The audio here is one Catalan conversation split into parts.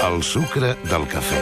El sucre del cafè.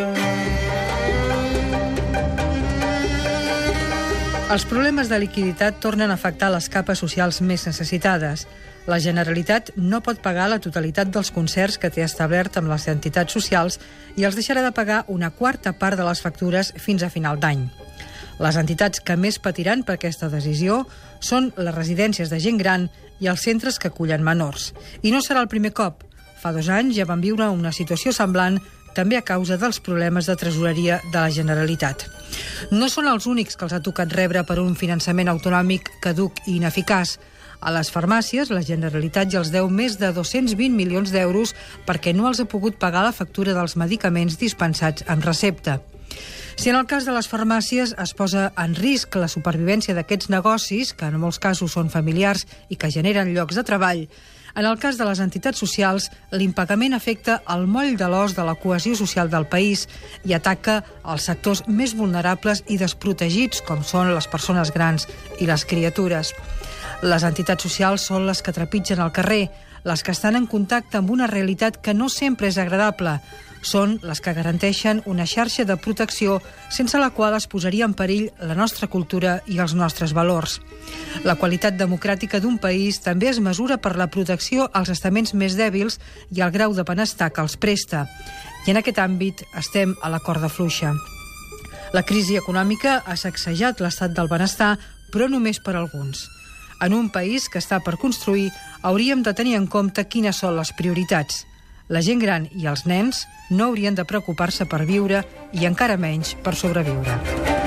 Els problemes de liquiditat tornen a afectar les capes socials més necessitades. La Generalitat no pot pagar la totalitat dels concerts que té establert amb les entitats socials i els deixarà de pagar una quarta part de les factures fins a final d'any. Les entitats que més patiran per aquesta decisió són les residències de gent gran i els centres que acullen menors. I no serà el primer cop. Fa 2 anys ja van viure una situació semblant, també a causa dels problemes de tresoreria de la Generalitat. No són els únics que els ha tocat rebre per un finançament autonòmic caduc i ineficaç. A les farmàcies, la Generalitat ja els deu més de 220 milions d'euros perquè no els ha pogut pagar la factura dels medicaments dispensats amb recepta. Si en el cas de les farmàcies es posa en risc la supervivència d'aquests negocis, que en molts casos són familiars i que generen llocs de treball, en el cas de les entitats socials, l'impagament afecta el moll de l'os de la cohesió social del país i ataca els sectors més vulnerables i desprotegits, com són les persones grans i les criatures. Les entitats socials són les que trepitgen al carrer, les que estan en contacte amb una realitat que no sempre és agradable. Són les que garanteixen una xarxa de protecció sense la qual es posaria en perill la nostra cultura i els nostres valors. La qualitat democràtica d'un país també es mesura per la protecció als estaments més dèbils i el grau de benestar que els presta. I en aquest àmbit estem a la corda fluixa. La crisi econòmica ha sacsejat l'estat del benestar, però només per alguns. En un país que està per construir, hauríem de tenir en compte quines són les prioritats. La gent gran i els nens no haurien de preocupar-se per viure i encara menys per sobreviure.